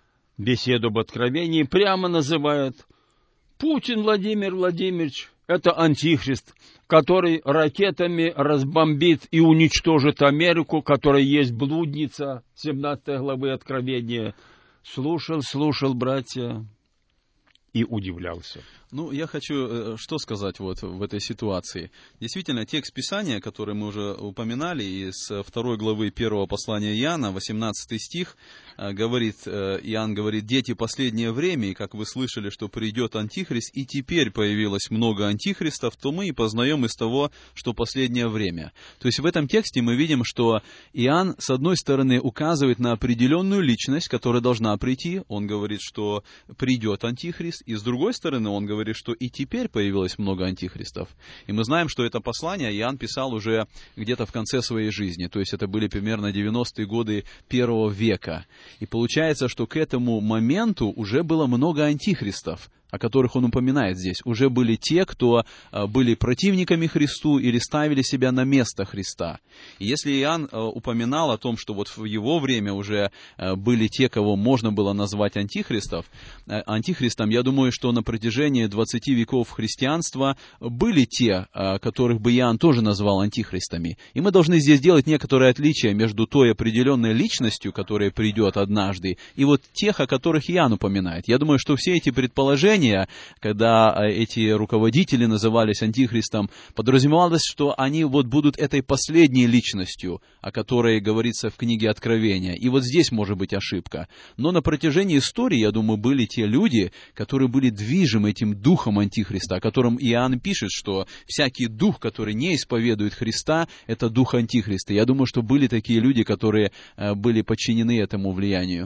беседу об откровении, прямо называют: Путин Владимир Владимирович — это антихрист, который ракетами разбомбит и уничтожит Америку, которая есть блудница, семнадцатой главы Откровения. Слушал, слушал, братья, и удивлялся. Ну, я хочу что сказать вот в этой ситуации. Действительно, текст Писания, который мы уже упоминали, из второй главы первого послания Иоанна, восемнадцатый стих, говорит, Иоанн говорит: «Дети, последнее время, и как вы слышали, что придет Антихрист, и теперь появилось много антихристов, то мы и познаем из того, что последнее время». То есть в этом тексте мы видим, что Иоанн, с одной стороны, указывает на определенную личность, которая должна прийти. Он говорит, что придет Антихрист, и с другой стороны, он говорит, что и теперь появилось много антихристов. И мы знаем, что это послание Иоанн писал уже где-то в конце своей жизни, то есть это были примерно девяностые годы первого века. И получается, что к этому моменту уже было много антихристов, о которых он упоминает здесь. Уже были те, кто были противниками Христу или ставили себя на место Христа. И если Иоанн упоминал о том, что вот в его время уже были те, кого можно было назвать антихристов, антихристом, я думаю, что на протяжении двадцати веков христианства были те, которых бы Иоанн тоже назвал антихристами. И мы должны здесь делать некоторое отличие между той определенной личностью, которая придет однажды, и вот тех, о которых Иоанн упоминает. Я думаю, что все эти предположения, когда эти руководители назывались антихристом, подразумевалось, что они вот будут этой последней личностью, о которой говорится в книге Откровения. И вот здесь может быть ошибка. Но на протяжении истории, я думаю, были те люди, которые были движимы этим духом антихриста, о котором Иоанн пишет, что всякий дух, который не исповедует Христа, это дух антихриста. Я думаю, что были такие люди, которые были подчинены этому влиянию.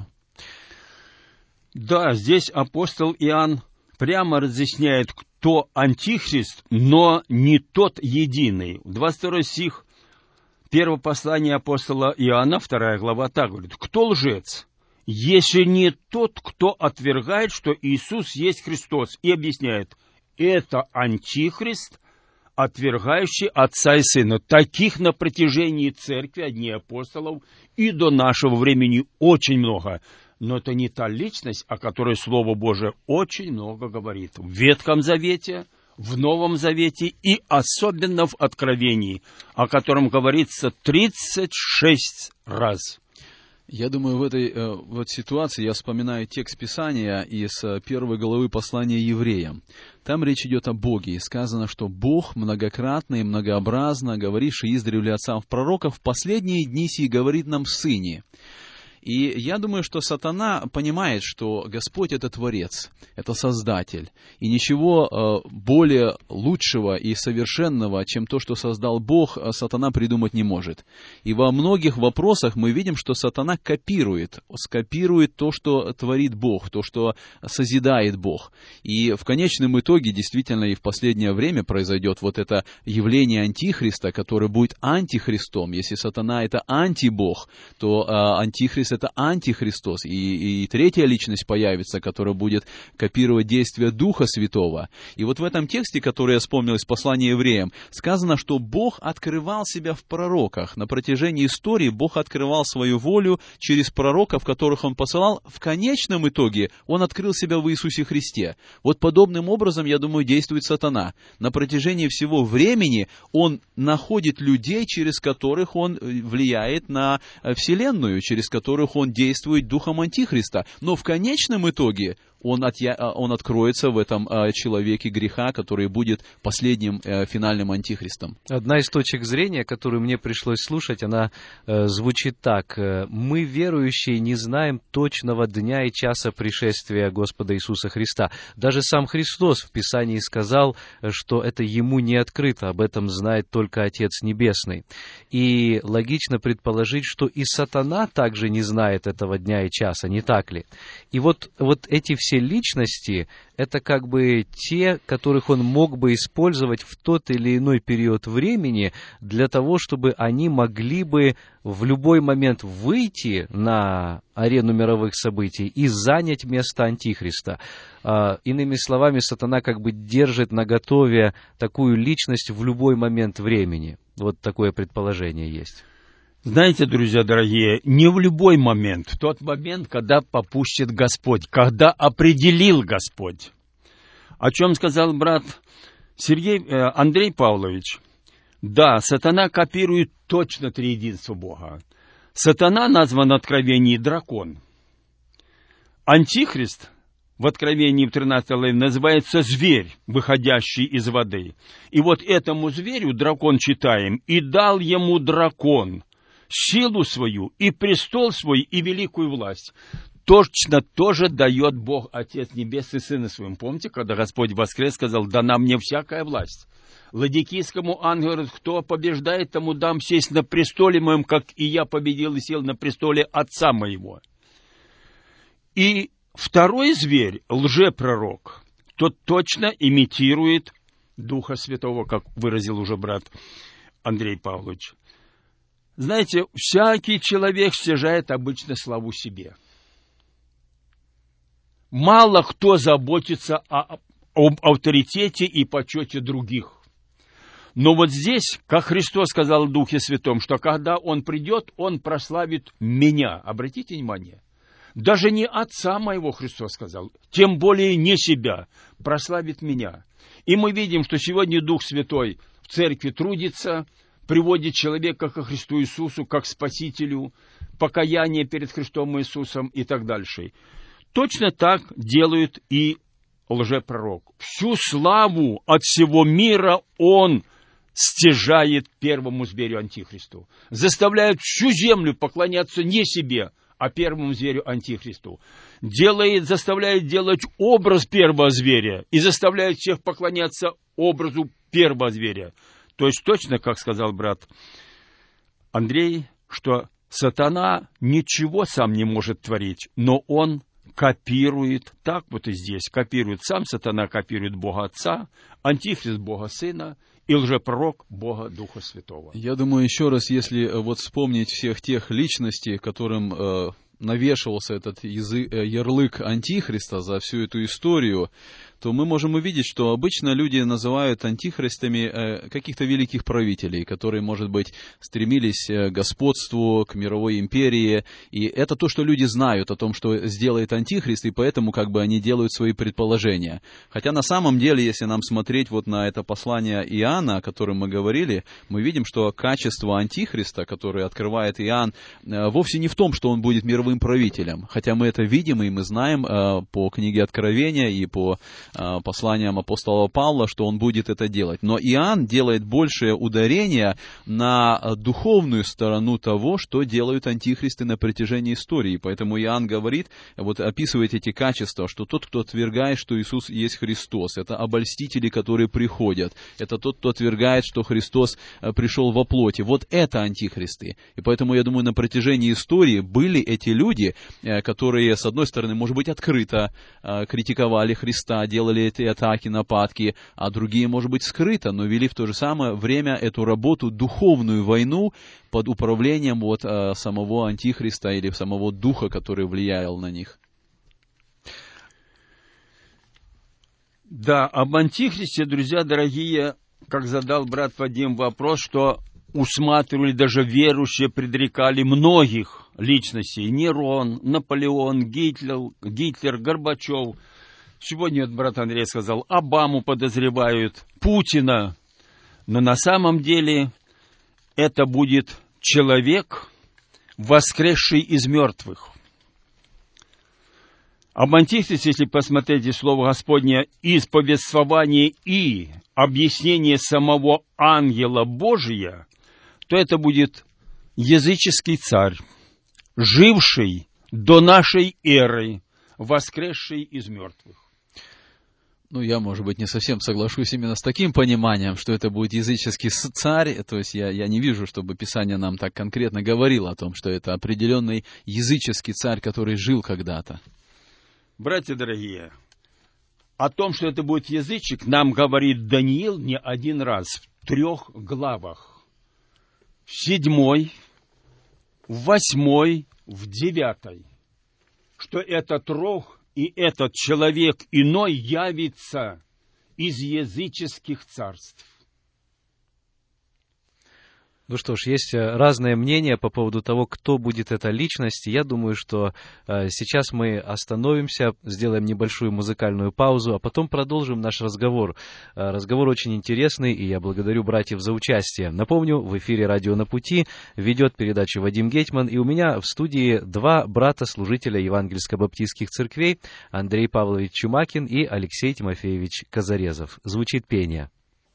Да, здесь апостол Иоанн прямо разъясняет, кто антихрист, но не тот единый. двадцать второй стих первого послания апостола Иоанна, вторая глава, так говорит: «Кто лжец, если не тот, кто отвергает, что Иисус есть Христос?» И объясняет: это антихрист, отвергающий Отца и Сына. Таких на протяжении церкви, одни апостолов, и до нашего времени очень много. Но это не та личность, о которой Слово Божие очень много говорит. В Ветхом Завете, в Новом Завете и особенно в Откровении, о котором говорится тридцать шесть раз. Я думаю, в этой э, вот ситуации я вспоминаю текст Писания из э, первой главы послания евреям. Там речь идет о Боге, и сказано, что Бог многократно и многообразно, говоривший издревле отцам в пророках, в последние дни сии говорит нам в Сыне. И я думаю, что сатана понимает, что Господь — это Творец, это Создатель. И ничего более лучшего и совершенного, чем то, что создал Бог, сатана придумать не может. И во многих вопросах мы видим, что сатана копирует, скопирует то, что творит Бог, то, что созидает Бог. И в конечном итоге, действительно, и в последнее время произойдет вот это явление Антихриста, который будет антихристом. Если сатана — это антибог, то Антихрист — это антихристос. И, и третья личность появится, которая будет копировать действия Духа Святого. И вот в этом тексте, который я вспомнил из послания евреям, сказано, что Бог открывал себя в пророках. На протяжении истории Бог открывал свою волю через пророков, которых Он посылал. В конечном итоге Он открыл себя в Иисусе Христе. Вот подобным образом, я думаю, действует сатана. На протяжении всего времени он находит людей, через которых он влияет на Вселенную, через которых он действует духом Антихриста. Но в конечном итоге он, отъя... он откроется в этом человеке греха, который будет последним финальным Антихристом. Одна из точек зрения, которую мне пришлось слушать, она э, звучит так. «Мы, верующие, не знаем точного дня и часа пришествия Господа Иисуса Христа». Даже сам Христос в Писании сказал, что это Ему не открыто, об этом знает только Отец Небесный. И логично предположить, что и сатана также не знает этого дня и часа, не так ли? И вот, вот эти все личности, это как бы те, которых он мог бы использовать в тот или иной период времени для того, чтобы они могли бы в любой момент выйти на арену мировых событий и занять место Антихриста. А, иными словами, сатана как бы держит наготове такую личность в любой момент времени. Вот такое предположение есть. Знаете, друзья дорогие, не в любой момент, в тот момент, когда попустит Господь, когда определил Господь. О чем сказал брат Сергей, э, Андрей Павлович. Да, сатана копирует точно триединство Бога. Сатана назван в Откровении дракон. Антихрист в Откровении в тринадцатой главе называется зверь, выходящий из воды. И вот этому зверю, дракон читаем, «И дал ему дракон силу свою, и престол свой, и великую власть». Точно тоже дает Бог, Отец Небесный, Сына Своим. Помните, когда Господь воскрес, сказал: «Дана мне всякая власть». Ладикийскому ангелу говорит: «Кто побеждает, тому дам сесть на престоле моем, как и я победил и сел на престоле Отца моего». И второй зверь, лжепророк, тот точно имитирует Духа Святого, как выразил уже брат Андрей Павлович. Знаете, всякий человек стяжает обычно славу себе. Мало кто заботится о, об авторитете и почете других. Но вот здесь, как Христос сказал в Духе Святом, что когда Он придет, Он прославит меня. Обратите внимание. Даже не Отца моего, Христос сказал, тем более не себя, прославит меня. И мы видим, что сегодня Дух Святой в церкви трудится, приводит человека ко Христу Иисусу, как Спасителю, покаяние перед Христом Иисусом и так дальше. Точно так делает и лжепророк. Всю славу от всего мира он стяжает первому зверю Антихристу. Заставляет всю землю поклоняться не себе, а первому зверю Антихристу. Делает, заставляет делать образ первого зверя и заставляет всех поклоняться образу первого зверя. То есть точно, как сказал брат Андрей, что сатана ничего сам не может творить, но он копирует, так вот и здесь, копирует сам сатана, копирует Бога Отца, Антихрист Бога Сына и лжепророк Бога Духа Святого. Я думаю, еще раз, если вот вспомнить всех тех личностей, которым э, навешивался этот язык, э, ярлык Антихриста за всю эту историю, то мы можем увидеть, что обычно люди называют антихристами каких-то великих правителей, которые, может быть, стремились к господству, к мировой империи. И это то, что люди знают о том, что сделает антихрист, и поэтому как бы они делают свои предположения. Хотя на самом деле, если нам смотреть вот на это послание Иоанна, о котором мы говорили, мы видим, что качество антихриста, которое открывает Иоанн, вовсе не в том, что он будет мировым правителем. Хотя мы это видим, и мы знаем по книге Откровения и по посланиям апостола Павла, что он будет это делать. Но Иоанн делает большее ударение на духовную сторону того, что делают антихристы на протяжении истории. Поэтому Иоанн говорит, вот описывает эти качества, что тот, кто отвергает, что Иисус есть Христос, это обольстители, которые приходят, это тот, кто отвергает, что Христос пришел во плоти. Вот это антихристы. И поэтому, я думаю, на протяжении истории были эти люди, которые, с одной стороны, может быть, открыто критиковали Христа, делали эти атаки, нападки, а другие, может быть, скрыто, но вели в то же самое время эту работу, духовную войну под управлением вот самого антихриста или самого духа, который влиял на них. Да, об антихристе, друзья дорогие, как задал брат Вадим вопрос, что усматривали, даже верующие предрекали многих личностей. Нерон, Наполеон, Гитлер, Гитлер, Горбачев. Сегодня вот брат Андрей сказал, Обаму подозревают, Путина. Но на самом деле это будет человек, воскресший из мертвых. Об антихристе, если посмотреть Слово Господне, из повествования и объяснения самого ангела Божия, то это будет языческий царь, живший до нашей эры, воскресший из мертвых. Ну, я, может быть, не совсем соглашусь именно с таким пониманием, что это будет языческий царь. То есть я, я не вижу, чтобы Писание нам так конкретно говорило о том, что это определенный языческий царь, который жил когда-то. Братья дорогие, о том, что это будет язычник, нам говорит Даниил не один раз в трех главах. В седьмой, в восьмой, в девятой. Что этот рог и этот человек иной явится из языческих царств. Ну что ж, есть разные мнения по поводу того, кто будет эта личность. Я думаю, что э, сейчас мы остановимся, сделаем небольшую музыкальную паузу, а потом продолжим наш разговор. Э, разговор очень интересный, и я благодарю братьев за участие. Напомню, в эфире «Радио на пути» ведет передачу Вадим Гетман, и у меня в студии два брата-служителя евангельско-баптистских церквей, Андрей Павлович Чумакин и Алексей Тимофеевич Казарезов. Звучит пение.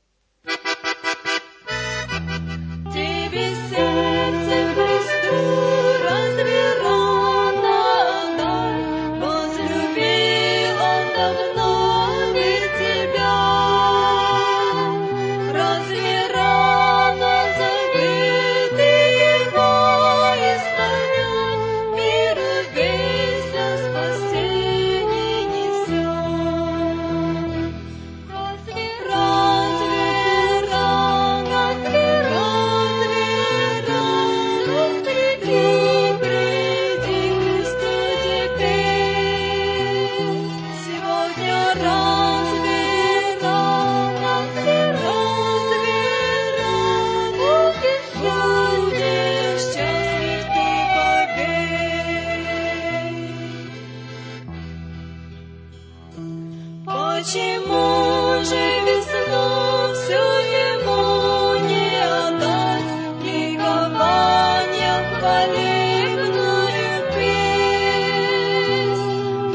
Почему же весну всю ему не отдать, ликование хвалебную песнь?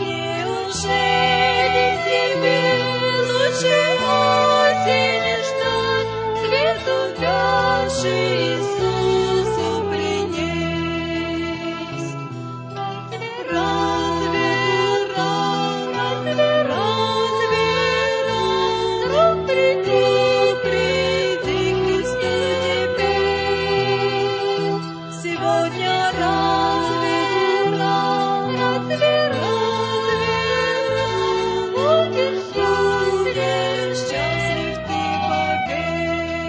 Неужели тебе лучше осени ждать, цвету дальше Иисусу принес? Разве рано, разве разве приди, приди к Христу теперь. Сегодня разве, разве, разве будешь счастлив, счастлив ты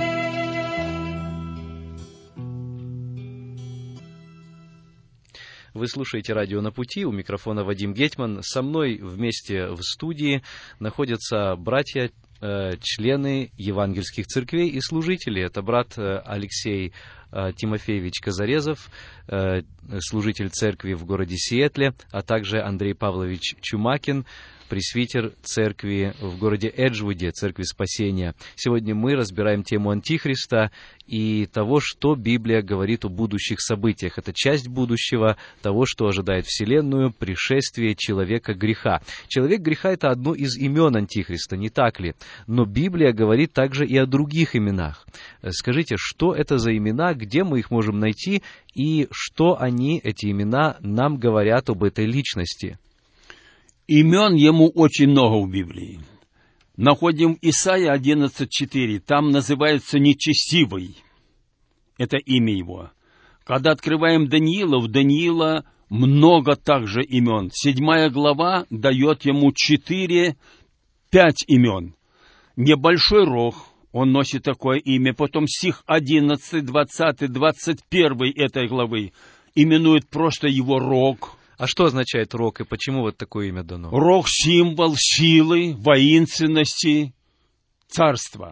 вовек. Вы слушаете «Радио на пути», у микрофона Вадим Гетман. Со мной вместе в студии находятся братья, э, члены евангельских церквей и служители. Это брат э, Алексей э, Тимофеевич Казарезов, э, служитель церкви в городе Сиэтле, а также Андрей Павлович Чумакин, пресвитер церкви в городе Эджвуде, церкви Спасения. Сегодня мы разбираем тему Антихриста и того, что Библия говорит о будущих событиях. Это часть будущего, того, что ожидает Вселенную, пришествие человека греха. Человек греха — это одно из имен Антихриста, не так ли? Но Библия говорит также и о других именах. Скажите, что это за имена, где мы их можем найти, и что они, эти имена, нам говорят об этой личности? Имен ему очень много в Библии. Находим Исайя одиннадцать четыре. Там называется нечестивый. Это имя его. Когда открываем Даниила, в Даниила много также имен. Седьмая глава дает ему четыре, пять имен. Небольшой рог, он носит такое имя. Потом стих одиннадцать, двадцать, двадцать один этой главы именует просто его рог. А что означает рог и почему вот такое имя дано? Рог — символ силы, воинственности, царства.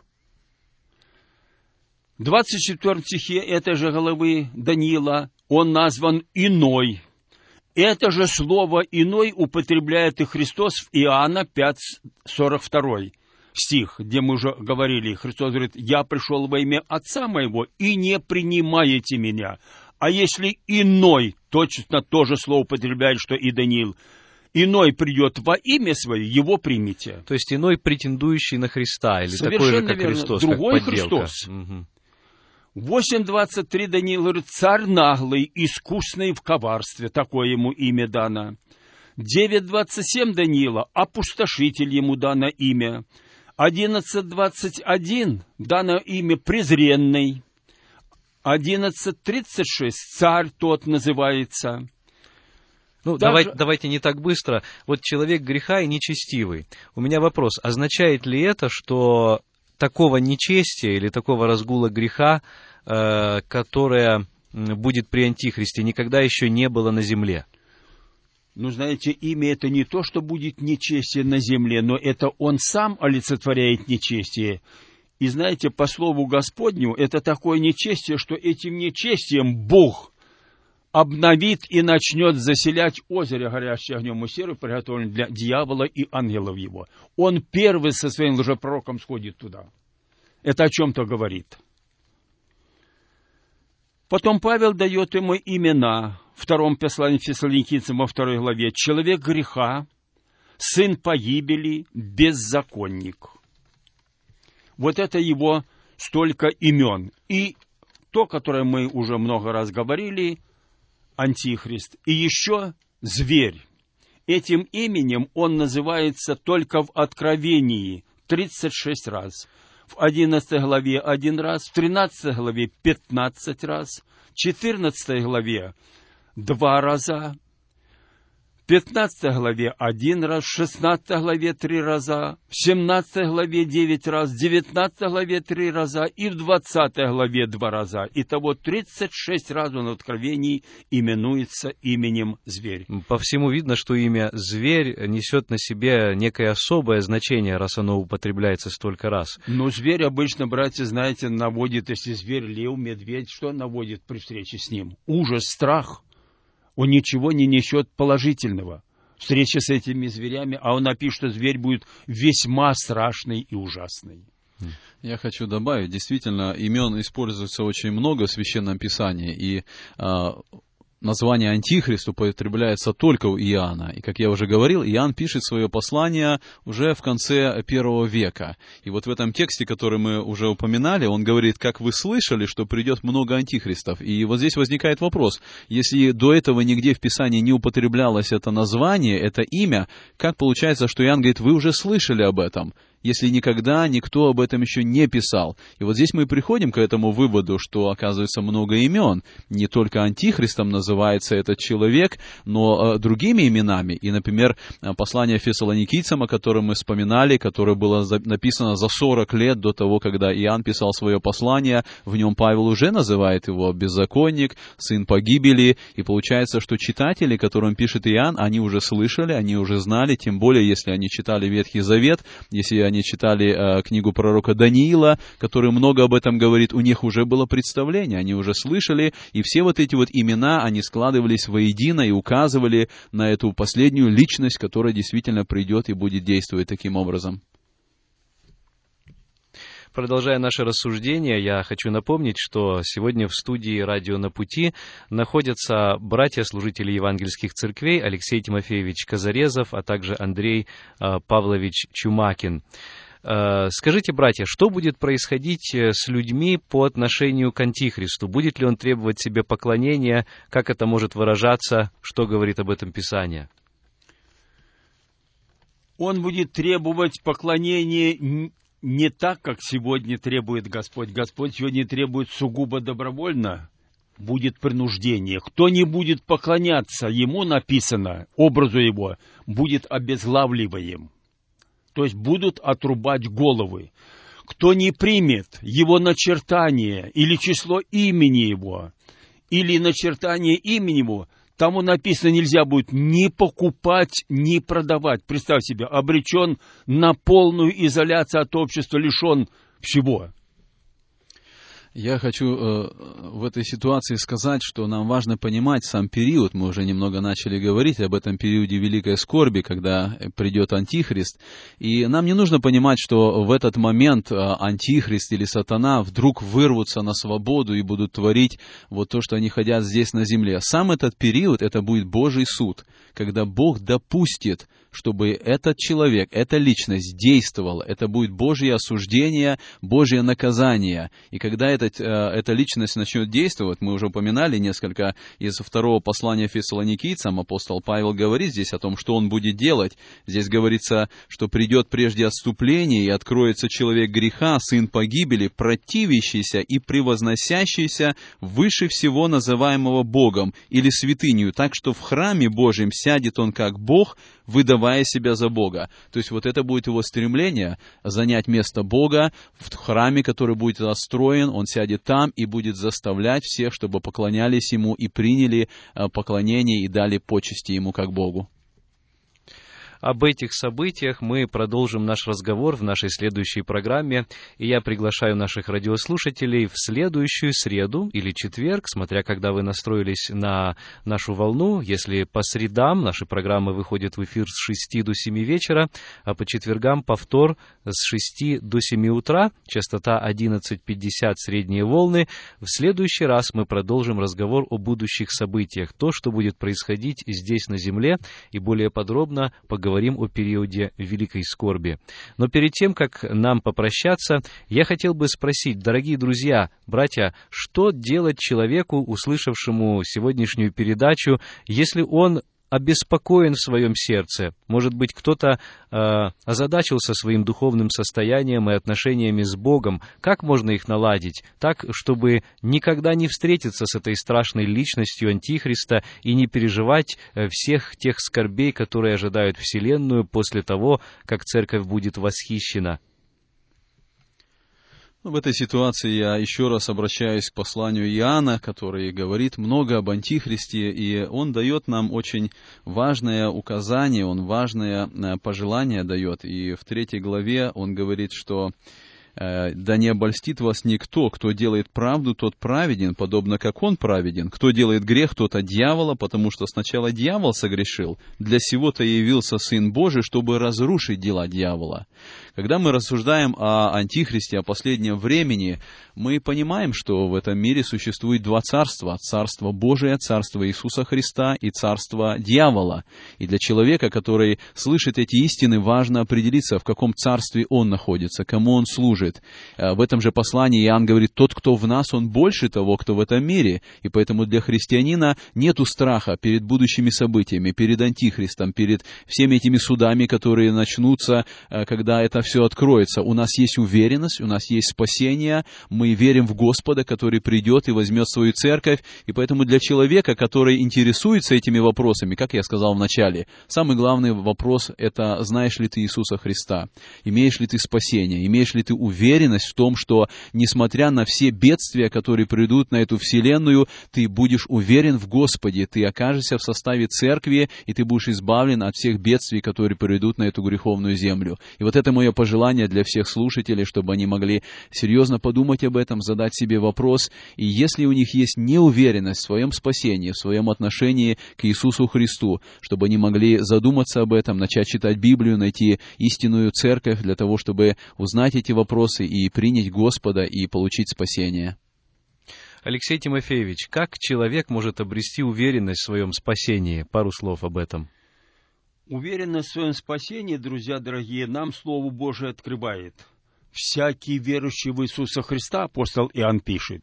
В двадцать четвёртом стихе этой же главы Даниила он назван «иной». Это же слово «иной» употребляет и Христос в Иоанна пять, сорок два стих, где мы уже говорили. Христос говорит: «Я пришел во имя Отца моего, и не принимаете меня». А если иной, точно то же слово употребляет, что и Даниил, иной придет во имя свое, его примите. То есть иной, претендующий на Христа, или Совершенно такой же, как верно. Христос, Другой как подделка. Христос. Угу. восемь двадцать три Даниил говорит: «Царь наглый, искусный в коварстве», такое ему имя дано. девять двадцать семь Даниила: «Опустошитель» ему дано имя. одиннадцать двадцать один дано имя «Презренный». одиннадцать тридцать шесть царь тот называется. Ну, Даже... давайте, давайте не так быстро. Вот человек греха и нечестивый. У меня вопрос: означает ли это, что такого нечестия или такого разгула греха, э, которое будет при Антихристе, никогда еще не было на земле? Ну, знаете, имя это не то, что будет нечестие на земле, но это он сам олицетворяет нечестие. И знаете, по слову Господню, это такое нечестие, что этим нечестием Бог обновит и начнет заселять озеро, горящее огнем и серой, приготовленное для дьявола и ангелов его. Он первый со своим лжепророком сходит туда. Это о чем-то говорит. Потом Павел дает ему имена. В втором послании Фессалоникийцам во второй главе: «Человек греха, сын погибели, беззаконник». Вот это его столько имен. И то, которое мы уже много раз говорили, Антихрист. И еще зверь. Этим именем он называется только в Откровении тридцать шесть раз. В одиннадцатой главе один раз, в тринадцатой главе пятнадцать раз, в четырнадцатой главе два раза, в пятнадцатой главе один раз, в шестнадцатой главе три раза, в семнадцатой главе девять раз, в девятнадцатой главе три раза и в двадцатой главе два раза. Итого тридцать шесть раз он в Откровении именуется именем зверь. По всему видно, что имя зверь несет на себе некое особое значение, раз оно употребляется столько раз. Но зверь обычно, братья, знаете, наводит, если зверь, лев, медведь, что наводит при встрече с ним? Ужас, страх. Он ничего не несет положительного. Встреча с этими зверями, а он напишет, что зверь будет весьма страшный и ужасный. Я хочу добавить, действительно, имен используется очень много в Священном Писании, и а, название Антихрист употребляется только у Иоанна. И, как я уже говорил, Иоанн пишет свое послание уже в конце первого века. И вот в этом тексте, который мы уже упоминали, он говорит: как вы слышали, что придет много антихристов. И вот здесь возникает вопрос: если до этого нигде в Писании не употреблялось это название, это имя, как получается, что Иоанн говорит: вы уже слышали об этом? если никогда никто об этом еще не писал? И вот здесь мы приходим к этому выводу, что, оказывается, много имен. Не только антихристом называется этот человек, но э, другими именами. И, например, послание фессалоникийцам, о котором мы вспоминали, которое было за, написано за сорок лет до того, когда Иоанн писал свое послание, в нем Павел уже называет его беззаконник, сын погибели. И получается, что читатели, которым пишет Иоанн, они уже слышали, они уже знали, тем более, если они читали Ветхий Завет, если они читали э, книгу пророка Даниила, который много об этом говорит, у них уже было представление, они уже слышали, и все вот эти вот имена, они складывались воедино и указывали на эту последнюю личность, которая действительно придет и будет действовать таким образом. Продолжая наше рассуждение, я хочу напомнить, что сегодня в студии «Радио на пути» находятся братья-служители евангельских церквей Алексей Тимофеевич Казарезов, а также Андрей э, Павлович Чумакин. Э, скажите, братья, что будет происходить с людьми по отношению к Антихристу? Будет ли он требовать себе поклонения? Как это может выражаться? Что говорит об этом Писание? Он будет требовать поклонения не так, как сегодня требует Господь. Господь сегодня требует сугубо добровольно, будет принуждение. Кто не будет поклоняться Ему, написано, образу Его, будет обезглавливаем. То есть будут отрубать головы. Кто не примет Его начертание или число имени Его, или начертание имени Его, тому написано, нельзя будет ни покупать, ни продавать. Представь себе, обречен на полную изоляцию от общества, лишен всего. Я хочу э, в этой ситуации сказать, что нам важно понимать сам период. Мы уже немного начали говорить об этом периоде великой скорби, когда придет Антихрист. И нам не нужно понимать, что в этот момент Антихрист или Сатана вдруг вырвутся на свободу и будут творить вот то, что они хотят здесь на земле. Сам этот период, это будет Божий суд, когда Бог допустит, чтобы этот человек, эта личность действовала. Это будет Божье осуждение, Божье наказание. И когда эта, эта личность начнет действовать, мы уже упоминали несколько из второго послания фессалоникийцам, апостол Павел говорит здесь о том, что он будет делать. Здесь говорится, что придет прежде отступление, и откроется человек греха, сын погибели, противящийся и превозносящийся выше всего называемого Богом или святынью, так что в храме Божьем сядет он как Бог, выдавая себя за Бога. То есть вот это будет его стремление занять место Бога в храме, который будет отстроен, он сядет там и будет заставлять всех, чтобы поклонялись ему и приняли поклонение и дали почести ему как Богу. Об этих событиях мы продолжим наш разговор в нашей следующей программе, и я приглашаю наших радиослушателей в следующую среду или четверг, смотря когда вы настроились на нашу волну. Если по средам наши программы выходят в эфир с шести до семи вечера, а по четвергам повтор с шести до семи утра, частота одиннадцать пятьдесят средние волны. В следующий раз мы продолжим разговор о будущих событиях, то, что будет происходить здесь на земле, и более подробно поговорим говорим о периоде великой скорби. Но перед тем, как нам попрощаться, я хотел бы спросить, дорогие друзья, братья, что делать человеку, услышавшему сегодняшнюю передачу, если он обеспокоен в своем сердце? Может быть, кто-то э, озадачился своим духовным состоянием и отношениями с Богом. Как можно их наладить? Так, чтобы никогда не встретиться с этой страшной личностью Антихриста и не переживать э, всех тех скорбей, которые ожидают Вселенную после того, как Церковь будет восхищена. В этой ситуации я еще раз обращаюсь к посланию Иоанна, который говорит много об Антихристе, и он дает нам очень важное указание, он важное пожелание дает. И в третьей главе он говорит, что «Да не обольстит вас никто, кто делает правду, тот праведен, подобно как он праведен. Кто делает грех, тот от дьявола, потому что сначала дьявол согрешил. Для сего-то явился Сын Божий, чтобы разрушить дела дьявола». Когда мы рассуждаем о Антихристе, о последнем времени, мы понимаем, что в этом мире существует два царства. Царство Божие, царство Иисуса Христа и царство дьявола. И для человека, который слышит эти истины, важно определиться, в каком царстве он находится, кому он служит. В этом же послании Иоанн говорит, тот, кто в нас, он больше того, кто в этом мире. И поэтому для христианина нету страха перед будущими событиями, перед Антихристом, перед всеми этими судами, которые начнутся, когда это все откроется. У нас есть уверенность, у нас есть спасение, мы верим в Господа, который придет и возьмет свою церковь. И поэтому для человека, который интересуется этими вопросами, как я сказал в начале, самый главный вопрос – это знаешь ли ты Иисуса Христа, имеешь ли ты спасение, имеешь ли ты уверенность в том, что, несмотря на все бедствия, которые придут на эту вселенную, ты будешь уверен в Господе, ты окажешься в составе церкви, и ты будешь избавлен от всех бедствий, которые придут на эту греховную землю. И вот это мое пожелание для всех слушателей, чтобы они могли серьезно подумать об этом, задать себе вопрос, и если у них есть неуверенность в своем спасении, в своем отношении к Иисусу Христу, чтобы они могли задуматься об этом, начать читать Библию, найти истинную церковь для того, чтобы узнать эти вопросы и принять Господа и получить спасение. Алексей Тимофеевич, как человек может обрести уверенность в своем спасении? Пару слов об этом. Уверенность в своем спасении, друзья дорогие, нам Слово Божие открывает. Всякий верующий в Иисуса Христа, апостол Иоанн пишет,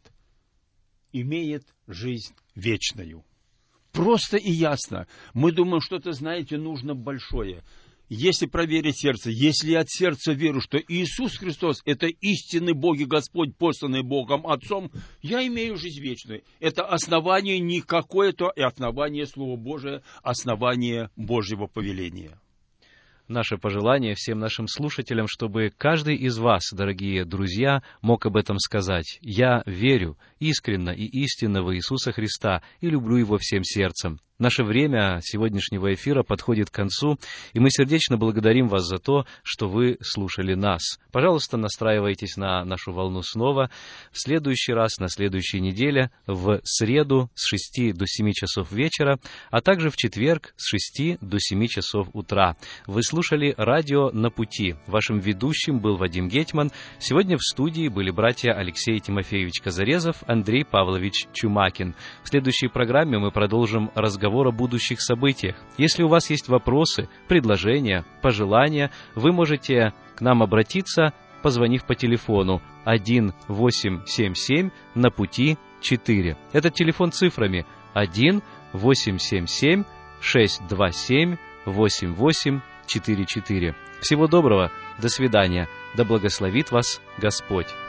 имеет жизнь вечную. Просто и ясно. Мы думаем, что-то, знаете, нужно большое. Если проверить сердце, если я от сердца верю, что Иисус Христос – это истинный Бог и Господь, посланный Богом Отцом, я имею жизнь вечную. Это основание не какое-то, и основание Слова Божия, основание Божьего повеления. Наше пожелание всем нашим слушателям, чтобы каждый из вас, дорогие друзья, мог об этом сказать. Я верю искренно и истинно в Иисуса Христа и люблю Его всем сердцем. Наше время сегодняшнего эфира подходит к концу, и мы сердечно благодарим вас за то, что вы слушали нас. Пожалуйста, настраивайтесь на нашу волну снова в следующий раз, на следующей неделе, в среду с шести до семи часов вечера, а также в четверг с шести до семи часов утра. Вы слушали «Радио на пути». Вашим ведущим был Вадим Гетман. Сегодня в студии были братья Алексей Тимофеевич Казарезов, Андрей Павлович Чумакин. В следующей программе мы продолжим разговор о будущих событиях. Если у вас есть вопросы, предложения, пожелания, вы можете к нам обратиться, позвонив по телефону один восемь семь семь на пути четыре. Этот телефон цифрами один восемь семь семь шесть два семь восемь восемь четыре четыре. Всего доброго, до свидания, да благословит вас Господь.